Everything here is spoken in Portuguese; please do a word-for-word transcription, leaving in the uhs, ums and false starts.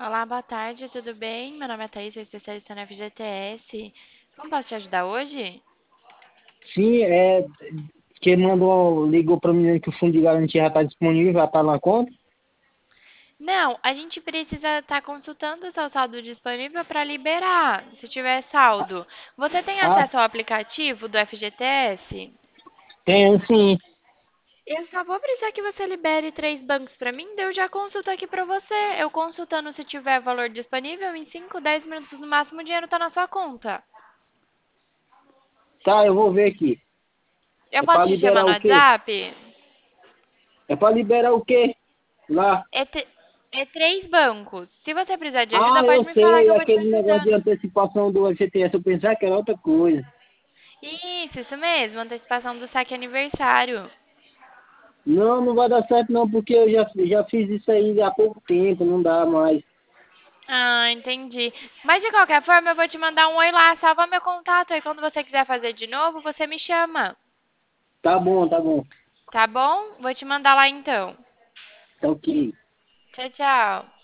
Olá, boa tarde, tudo bem? Meu nome é Thaís, sou especialista na F G T S. Como posso te ajudar hoje? Sim, é, que mandou, ligou para mim que o fundo de garantia já está disponível, já está na conta. Não, a gente precisa estar consultando o seu saldo disponível para liberar, se tiver saldo. Você tem Ah, acesso ao aplicativo do F G T S? tem sim. Eu só vou precisar que você libere três bancos para mim, daí eu já consulto aqui para você. Eu consultando se tiver valor disponível, em cinco, dez minutos no máximo o dinheiro está na sua conta. Tá, eu vou ver aqui. Eu É posso para te chamar liberar no o quê? WhatsApp? É para liberar o quê? Lá. É, tr- é três bancos. Se você precisar de Ah, ajuda, pode eu me falar que sei, eu vou te aquele negócio de ajudando. antecipação do F G T S, eu pensava que era outra coisa. Isso, isso mesmo, antecipação do saque aniversário. Não, não vai dar certo não, porque eu já, já fiz isso aí há pouco tempo, não dá mais. Ah, entendi. Mas de qualquer forma, eu vou te mandar um oi lá, salva meu contato. Aí quando você quiser fazer de novo, você me chama. Tá bom, tá bom. Tá bom? Vou te mandar lá então. Tá ok. Tchau, tchau.